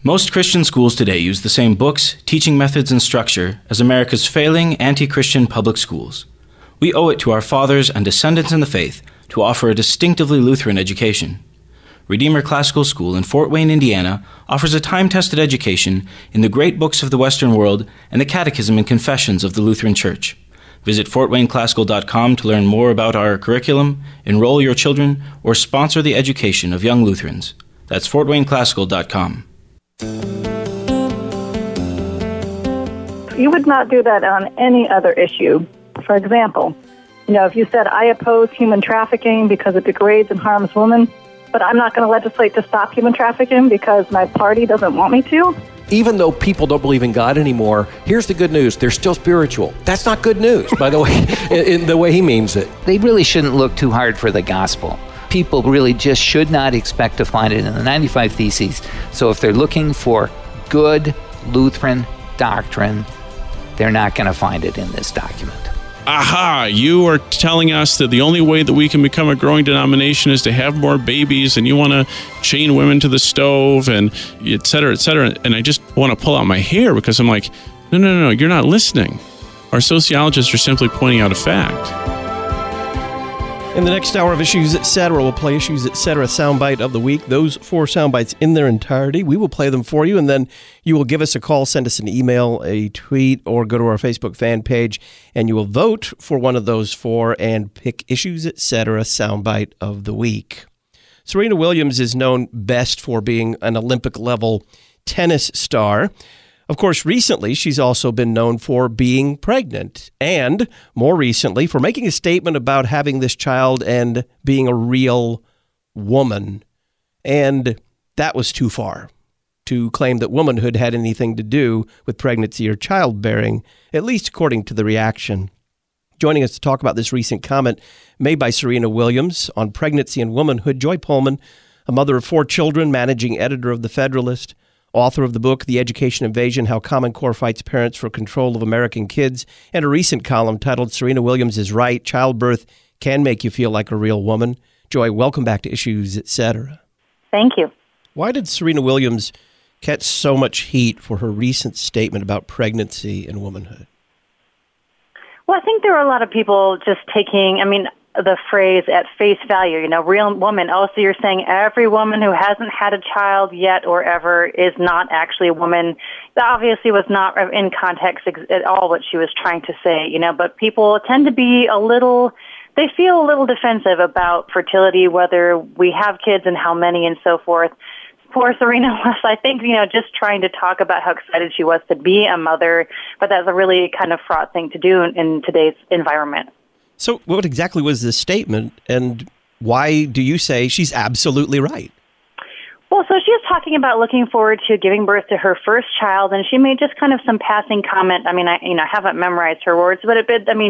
Most Christian schools today use the same books, teaching methods, and structure as America's failing anti-Christian public schools. We owe it to our fathers and descendants in the faith to offer a distinctively Lutheran education. Redeemer Classical School in Fort Wayne, Indiana, offers a time-tested education in the great books of the Western world and the Catechism and Confessions of the Lutheran Church. Visit fortwayneclassical.com to learn more about our curriculum, enroll your children, or sponsor the education of young Lutherans. That's fortwayneclassical.com. You would not do that on any other issue. For example, if you said, I oppose human trafficking because it degrades and harms women, but I'm not going to legislate to stop human trafficking because my party doesn't want me to. Even though people don't believe in God anymore, here's the good news. They're still spiritual. That's not good news, by the way, in the way he means it. They really shouldn't look too hard for the gospel. People really just should not expect to find it in the 95 Theses. So if they're looking for good Lutheran doctrine, they're not going to find it in this document. Aha, you are telling us that the only way that we can become a growing denomination is to have more babies, and you want to chain women to the stove, and et cetera, et cetera. And I just want to pull out my hair because I'm like, no, you're not listening. Our sociologists are simply pointing out a fact. In the next hour of Issues Etc., we'll play Issues Etc. soundbite of the week. Those 4 soundbites in their entirety. We will play them for you, and then you will give us a call, send us an email, a tweet, or go to our Facebook fan page, and you will vote for one of those 4 and pick Issues Etc. soundbite of the week. Serena Williams is known best for being an Olympic-level tennis star. Of course, recently, she's also been known for being pregnant, and more recently, for making a statement about having this child and being a real woman. And that was too far to claim that womanhood had anything to do with pregnancy or childbearing, at least according to the reaction. Joining us to talk about this recent comment made by Serena Williams on pregnancy and womanhood, Joy Pullman, a mother of 4 children, managing editor of The Federalist, author of the book, The Education Invasion, How Common Core Fights Parents for Control of American Kids, and a recent column titled Serena Williams is Right, Childbirth Can Make You Feel Like a Real Woman. Joy, welcome back to Issues Etc. Thank you. Why did Serena Williams catch so much heat for her recent statement about pregnancy and womanhood? Well, I think there were a lot of people just taking, the phrase at face value, real woman. Oh, so you're saying every woman who hasn't had a child yet or ever is not actually a woman. That obviously was not in context at all what she was trying to say, but people tend to be they feel a little defensive about fertility, whether we have kids and how many and so forth. Poor Serena was, I think, just trying to talk about how excited she was to be a mother, but that's a really kind of fraught thing to do in today's environment. So what exactly was this statement, and why do you say she's absolutely right? Well, so she was talking about looking forward to giving birth to her first child, and she made just kind of some passing comment. I haven't memorized her words, but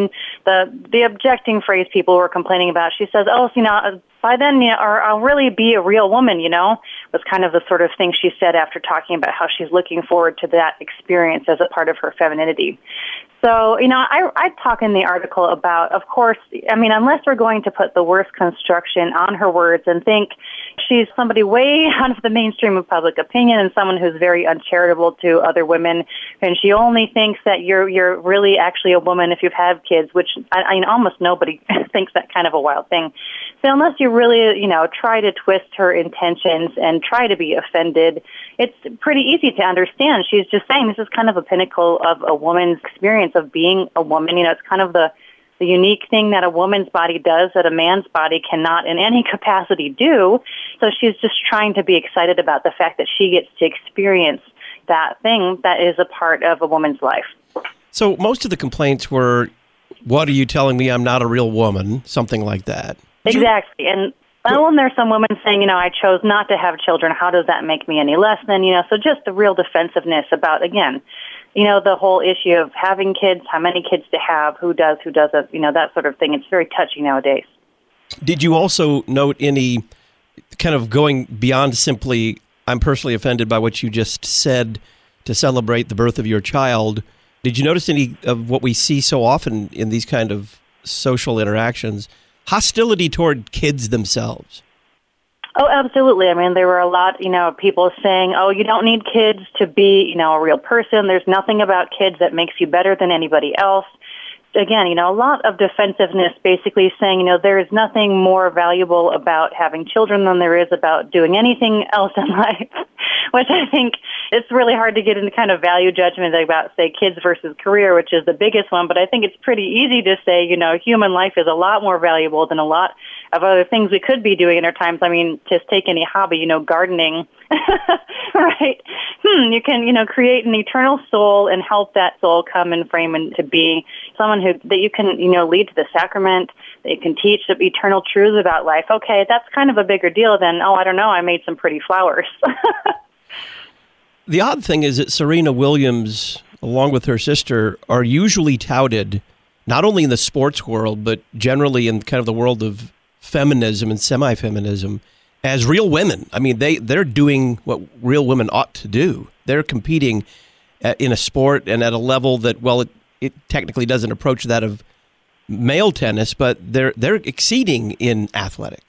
the objecting phrase people were complaining about. She says, by then, or I'll really be a real woman, was kind of the sort of thing she said after talking about how she's looking forward to that experience as a part of her femininity. So, I talk in the article about, of course, unless we're going to put the worst construction on her words and think she's somebody way out of the mainstream of public opinion and someone who's very uncharitable to other women, and she only thinks that you're really actually a woman if you've had kids, which almost nobody thinks that kind of a wild thing. So unless you really, try to twist her intentions and try to be offended, it's pretty easy to understand. She's just saying this is kind of a pinnacle of a woman's experience of being a woman. It's kind of the unique thing that a woman's body does that a man's body cannot in any capacity do. So she's just trying to be excited about the fact that she gets to experience that thing that is a part of a woman's life. So most of the complaints were, what are you telling me, I'm not a real woman? Something like that. Exactly. And when there's some women saying, I chose not to have children, how does that make me any less than, so just the real defensiveness about, again, the whole issue of having kids, how many kids to have, who does, who doesn't, that sort of thing. It's very touchy nowadays. Did you also note any kind of going beyond simply, I'm personally offended by what you just said to celebrate the birth of your child? Did you notice any of what we see so often in these kind of social interactions, hostility toward kids themselves? Oh, absolutely. I mean, there were a lot, people saying, oh, you don't need kids to be, a real person. There's nothing about kids that makes you better than anybody else. Again, a lot of defensiveness basically saying, there is nothing more valuable about having children than there is about doing anything else in life, which I think it's really hard to get into kind of value judgment about, say, kids versus career, which is the biggest one. But I think it's pretty easy to say, human life is a lot more valuable than a lot of other things we could be doing in our times. I mean, just take any hobby, gardening, right? You can, create an eternal soul and help that soul come and frame and to be someone that you can, lead to the sacrament, that you can teach the eternal truths about life. Okay, that's kind of a bigger deal than, I don't know, I made some pretty flowers. The odd thing is that Serena Williams, along with her sister, are usually touted, not only in the sports world, but generally in kind of the world of feminism and semi-feminism, as real women. I mean, they're doing what real women ought to do. They're competing in a sport and at a level that, well, it technically doesn't approach that of male tennis, but they're exceeding in athletics.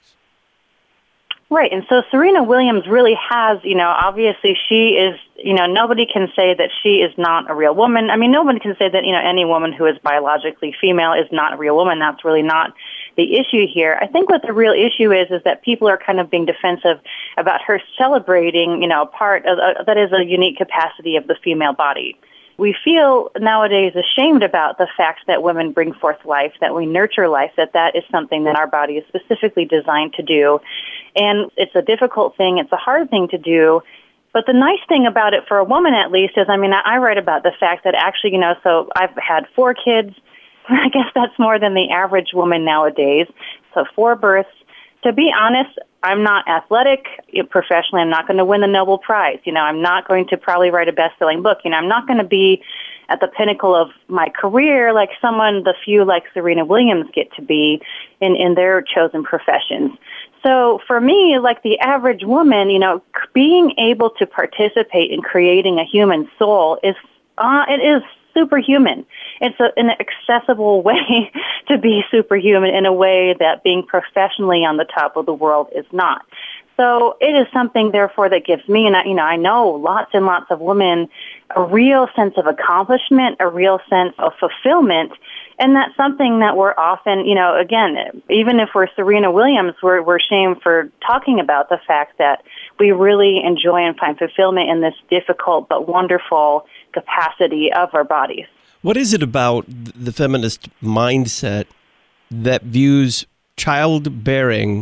Right, and so Serena Williams really has, obviously she is, nobody can say that she is not a real woman. I mean, nobody can say that, any woman who is biologically female is not a real woman. That's really not the issue here. I think what the real issue is that people are kind of being defensive about her celebrating, a part of, that is a unique capacity of the female body. We feel nowadays ashamed about the fact that women bring forth life, that we nurture life, that is something that our body is specifically designed to do. And it's a difficult thing. It's a hard thing to do. But the nice thing about it, for a woman at least, is, I write about the fact that actually, so I've had 4 kids. I guess that's more than the average woman nowadays. So 4 births. To be honest, I'm not athletic professionally. I'm not going to win the Nobel Prize. I'm not going to probably write a best-selling book. I'm not going to be at the pinnacle of my career like the few like Serena Williams get to be in their chosen professions. So for me, like the average woman, being able to participate in creating a human soul it is superhuman. It's an accessible way to be superhuman in a way that being professionally on the top of the world is not. So it is something, therefore, that gives me, and I know lots and lots of women, a real sense of accomplishment, a real sense of fulfillment. And that's something that we're often, again, even if we're Serena Williams, we're shamed for talking about the fact that we really enjoy and find fulfillment in this difficult but wonderful capacity of our bodies. What is it about the feminist mindset that views childbearing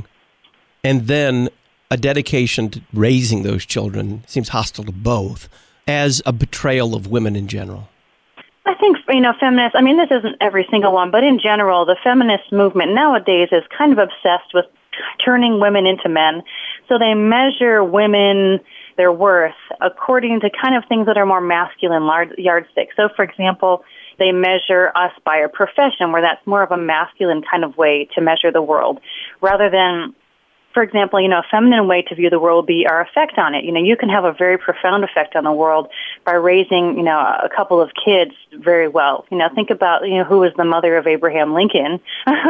and then a dedication to raising those children, seems hostile to both, as a betrayal of women in general? I think, feminists, this isn't every single one, but in general, the feminist movement nowadays is kind of obsessed with turning women into men. So they measure women, their worth, according to kind of things that are more masculine yardsticks. So, for example, they measure us by our profession, where that's more of a masculine kind of way to measure the world, rather than, for example, a feminine way to view the world would be our effect on it. You can have a very profound effect on the world by raising, a couple of kids very well. Think about, who was the mother of Abraham Lincoln,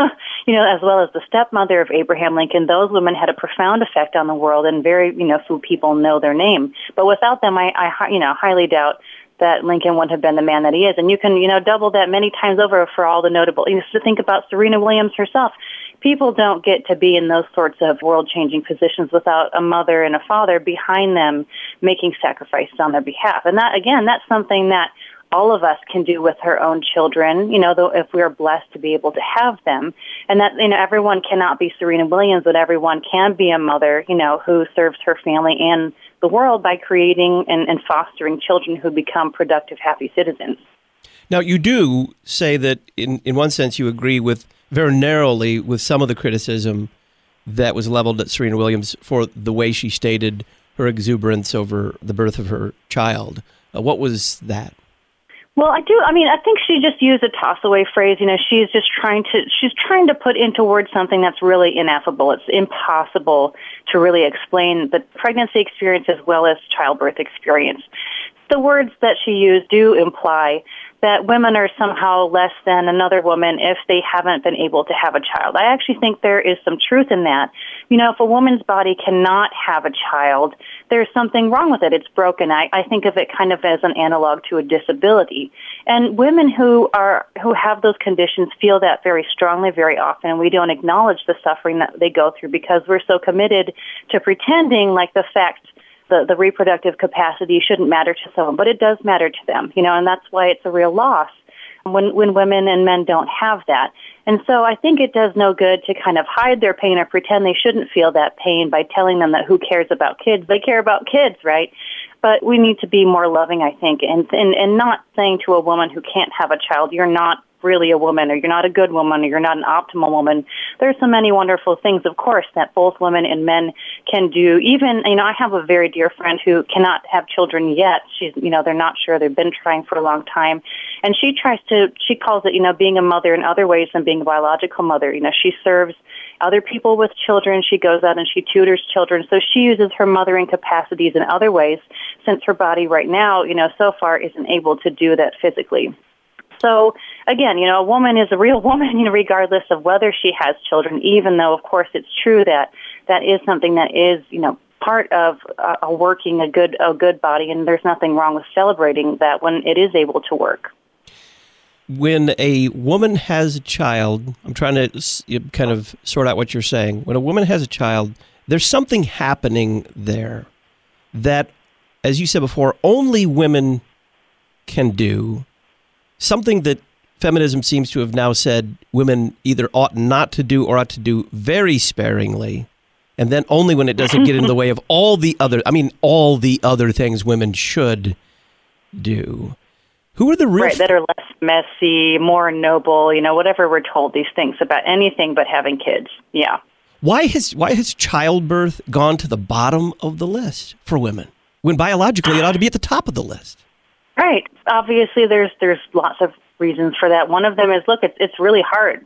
as well as the stepmother of Abraham Lincoln. Those women had a profound effect on the world, and very, few people know their name. But without them, I highly doubt that Lincoln wouldn't have been the man that he is. And you can, double that many times over for all the notable. To think about Serena Williams herself. People don't get to be in those sorts of world-changing positions without a mother and a father behind them making sacrifices on their behalf. And that, again, that's something that all of us can do with our own children, though if we're blessed to be able to have them. And that, everyone cannot be Serena Williams, but everyone can be a mother, who serves her family and the world by creating and fostering children who become productive, happy citizens. Now, you do say that, in one sense, you agree with very narrowly with some of the criticism that was leveled at Serena Williams for the way she stated her exuberance over the birth of her child. What was that? Well, I think she just used a toss-away phrase. She's trying to put into words something that's really ineffable. It's impossible to really explain the pregnancy experience as well as childbirth experience. The words that she used do imply that women are somehow less than another woman if they haven't been able to have a child. I actually think there is some truth in that. If a woman's body cannot have a child, there's something wrong with it. It's broken. I think of it kind of as an analog to a disability. And women who have those conditions feel that very strongly very often, and we don't acknowledge the suffering that they go through because we're so committed to pretending like the fact the reproductive capacity shouldn't matter to someone, but it does matter to them, and that's why it's a real loss when women and men don't have that. And so I think it does no good to kind of hide their pain or pretend they shouldn't feel that pain by telling them that who cares about kids? They care about kids, right? But we need to be more loving, I think, and not saying to a woman who can't have a child, you're not really a woman, or you're not a good woman, or you're not an optimal woman. There's so many wonderful things, of course, that both women and men can do. Even, I have a very dear friend who cannot have children yet. She's, they're not sure. They've been trying for a long time. And she calls it, being a mother in other ways than being a biological mother. She serves other people with children. She goes out and she tutors children. So she uses her mothering capacities in other ways, since her body right now, so far isn't able to do that physically. So, again, a woman is a real woman, regardless of whether she has children, even though, of course, it's true that that is something that is, part of working a good body, and there's nothing wrong with celebrating that when it is able to work. When a woman has a child, I'm trying to kind of sort out what you're saying. When a woman has a child, there's something happening there that, as you said before, only women can do. Something that feminism seems to have now said women either ought not to do or ought to do very sparingly, and then only when it doesn't get in the way of all the other things women should do. Who are the real... Right, that are less messy, more noble, whatever we're told these things about anything but having kids. Yeah. Why has childbirth gone to the bottom of the list for women, when biologically it ought to be at the top of the list? Right. Obviously, there's lots of reasons for that. One of them is, look, it's really hard.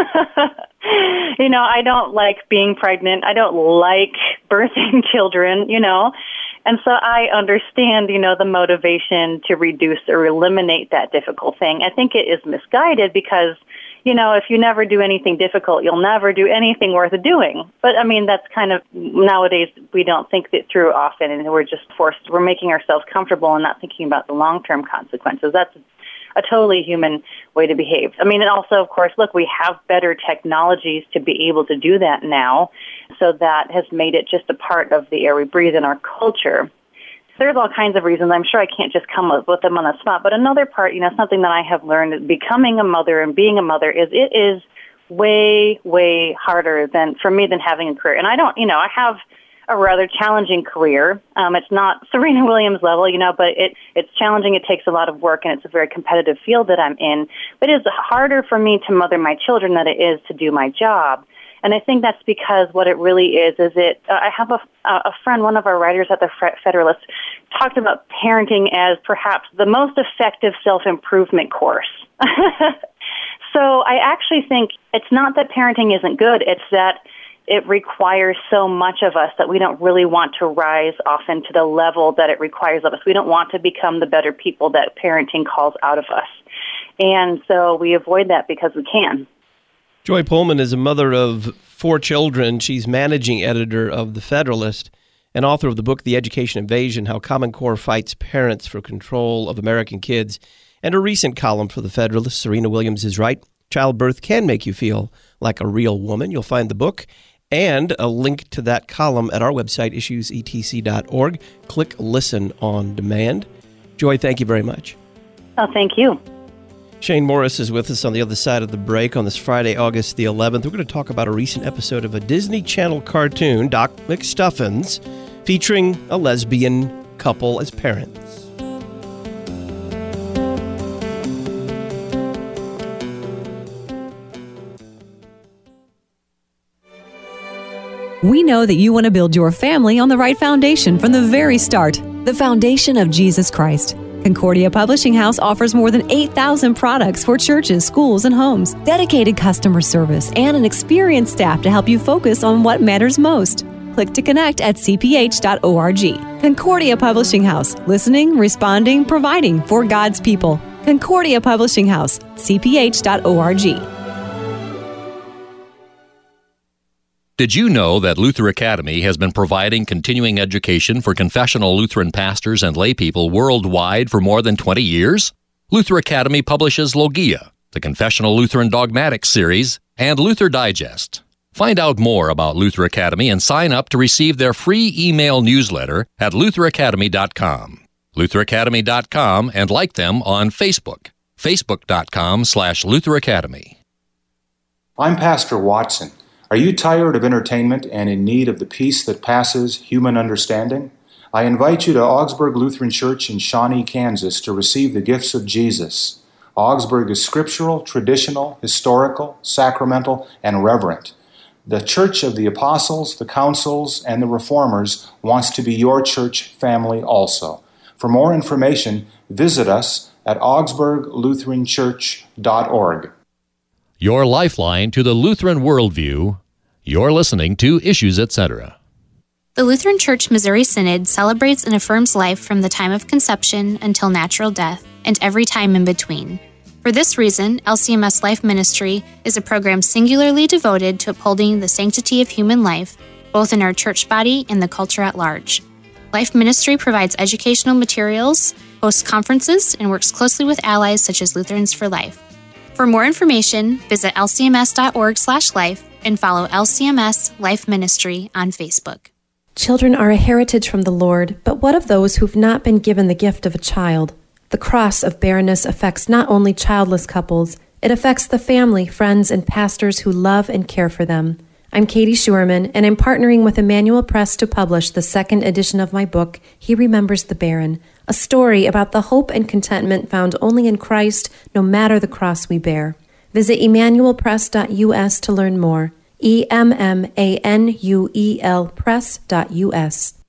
I don't like being pregnant. I don't like birthing children. And so I understand, the motivation to reduce or eliminate that difficult thing. I think it is misguided because, if you never do anything difficult, you'll never do anything worth doing. But, that's kind of, nowadays, we don't think it through often, and we're making ourselves comfortable and not thinking about the long-term consequences. That's a totally human way to behave. And also, of course, look, we have better technologies to be able to do that now, so that has made it just a part of the air we breathe in our culture. There's all kinds of reasons. I'm sure I can't just come up with them on the spot. But another part, something that I have learned, becoming a mother and being a mother it is way, way harder for me than having a career. And I have a rather challenging career. It's not Serena Williams level, but it's challenging. It takes a lot of work, and it's a very competitive field that I'm in. But it is harder for me to mother my children than it is to do my job. And I think that's because what it really is I have a friend, one of our writers at the Federalist, talked about parenting as perhaps the most effective self-improvement course. So I actually think it's not that parenting isn't good, it's that it requires so much of us that we don't really want to rise often to the level that it requires of us. We don't want to become the better people that parenting calls out of us. And so we avoid that because we can. Joy Pullman is a mother of 4 children. She's managing editor of The Federalist and author of the book, The Education Invasion, How Common Core Fights Parents for Control of American Kids, and a recent column for The Federalist, Serena Williams is Right. Childbirth can make you feel like a real woman. You'll find the book and a link to that column at our website, issuesetc.org. Click Listen on Demand. Joy, thank you very much. Oh, thank you. Shane Morris is with us on the other side of the break on this Friday, August the 11th. We're going to talk about a recent episode of a Disney Channel cartoon, Doc McStuffins, featuring a lesbian couple as parents. We know that you want to build your family on the right foundation from the very start, the foundation of Jesus Christ. Concordia Publishing House offers more than 8,000 products for churches, schools, and homes, dedicated customer service, and an experienced staff to help you focus on what matters most. Click to connect at cph.org. Concordia Publishing House, listening, responding, providing for God's people. Concordia Publishing House, cph.org. Did you know that Luther Academy has been providing continuing education for confessional Lutheran pastors and laypeople worldwide for more than 20 years? Luther Academy publishes Logia, the Confessional Lutheran Dogmatics series, and Luther Digest. Find out more about Luther Academy and sign up to receive their free email newsletter at lutheracademy.com. lutheracademy.com, and like them on Facebook, facebook.com/Luther Academy. I'm Pastor Watson. Are you tired of entertainment and in need of the peace that passes human understanding? I invite you to Augsburg Lutheran Church in Shawnee, Kansas to receive the gifts of Jesus. Augsburg is scriptural, traditional, historical, sacramental, and reverent. The Church of the Apostles, the Councils, and the Reformers wants to be your church family also. For more information, visit us at augsburglutheranchurch.org. Your lifeline to the Lutheran worldview. You're listening to Issues, Etc. The Lutheran Church Missouri Synod celebrates and affirms life from the time of conception until natural death and every time in between. For this reason, LCMS Life Ministry is a program singularly devoted to upholding the sanctity of human life, both in our church body and the culture at large. Life Ministry provides educational materials, hosts conferences, and works closely with allies such as Lutherans for Life. For more information, visit lcms.org/life and follow LCMS Life Ministry on Facebook. Children are a heritage from the Lord, but what of those who've not been given the gift of a child? The cross of barrenness affects not only childless couples, it affects the family, friends, and pastors who love and care for them. I'm Katie Schurman, and I'm partnering with Emmanuel Press to publish the second edition of my book, He Remembers the Barren, a story about the hope and contentment found only in Christ, no matter the cross we bear. Visit emmanuelpress.us to learn more. EMMANUEL Press.us.